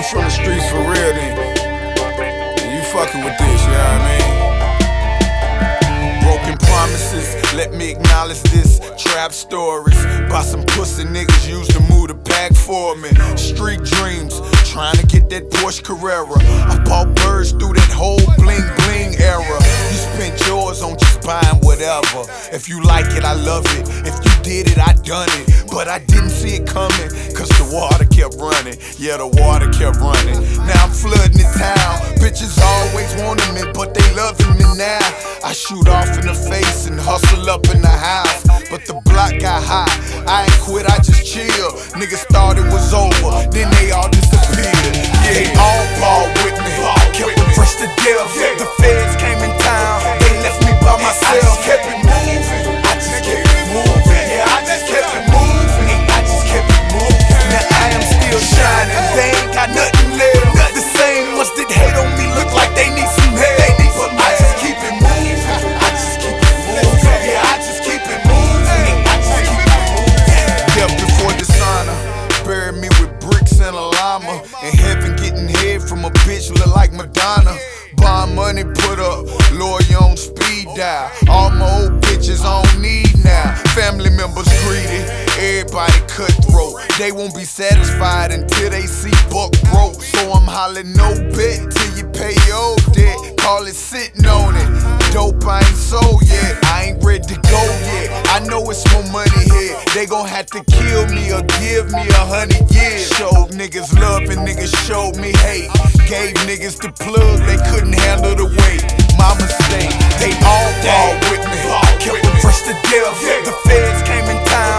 from the streets for real then. And you fucking with this, you know what I mean? Broken promises, let me acknowledge this. Trap stories, by some pussy niggas used to move the pack for me. Street dreams, trying to get that Porsche Carrera. I bought birds through that whole bling bling era. You spent yours on just buying whatever. If you like it, I love it. If you did it, I done it. But I didn't see it coming, cause the water kept running. Yeah, the water kept running. Now I'm flooding the town. Bitches always wanted me, but they loving me now. I shoot off in the face and hustle up in the house. But the block got hot, I ain't quit, I just chill. Niggas thought it was over, then they all disappeared. Yeah, they all balled with me, kept it fresh to death. The feds came in town, they left me by myself. I just kept it moving, I just kept it moving. Yeah, I just kept it moving, I just kept it moving. Now I am still shining, they ain't got nothing left. The same ones that hate on me look like they need some help. But I just keep it moving, I just keep it moving. Yeah, I just keep it moving, I just keep it moving. Death before dishonor, bury me with bricks and a llama. In heaven getting head from a bitch look like Madonna. Bond money put up, lawyer on speed dial. All my old bitches I don't need now. Family members greedy, everybody cutthroat. They won't be satisfied until they see buck broke. So I'm hollering no bet till you pay your debt. Call it sitting on it. Dope I ain't sold yet, I ain't ready to go yet. I know it's more money here. They gon' have to kill me or give me 100 years. Showed niggas love and niggas showed me hate. Gave niggas the plug, they couldn't handle the weight. My mistake, they all balled with me, kept it fresh to death. The feds came in town,